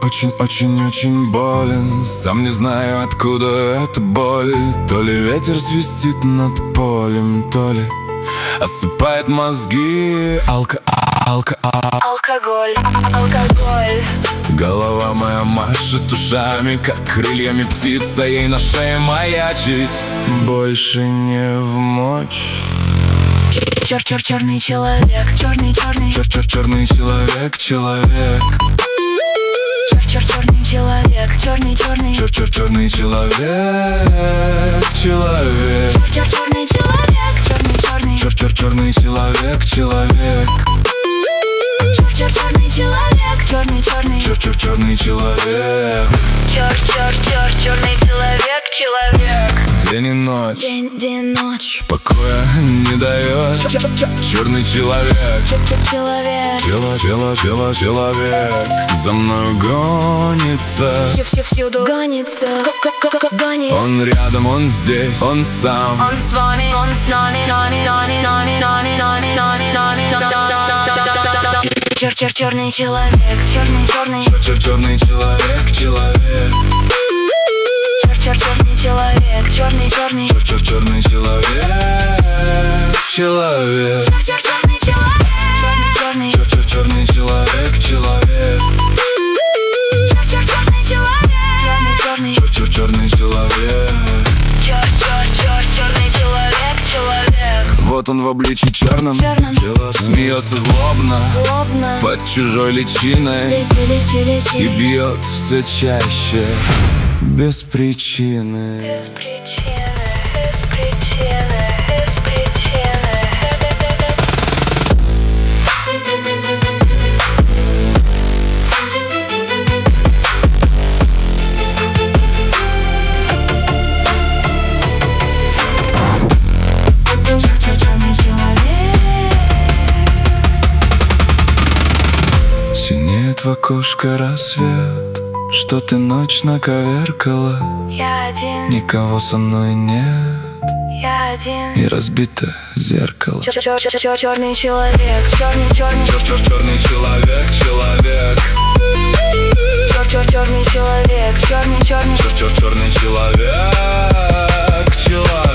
очень-очень-очень болен. Сам не знаю, откуда эта боль. То ли ветер свистит над полем, то ли осыпает мозги алкоголь. Голова моя машет ушами, как крыльями птица, ей на шее маячить больше не вмочь. Черный человек, черный человек. черный человек, черный человек, черный человек. черный человек, Черный человек. День и ночь, покоя не дает. Черный человек, человек за мною гонится. Всюду гонится. Он рядом, он здесь, он сам. Он с вами, он с нами. Черный человек, черный человек, Черный человек. черный человек, Черный человек. черный человек, Черный человек. Вот он в обличии черном. Смеется злобно под чужой личиной и бьет все чаще без причины. Синеет в окошко рассвет, что ты ночь наковеркала. Я один, Никого со мной нет, я один. и разбитое зеркало. Черный человек, черный Черный человек. человек, черный Черный человек.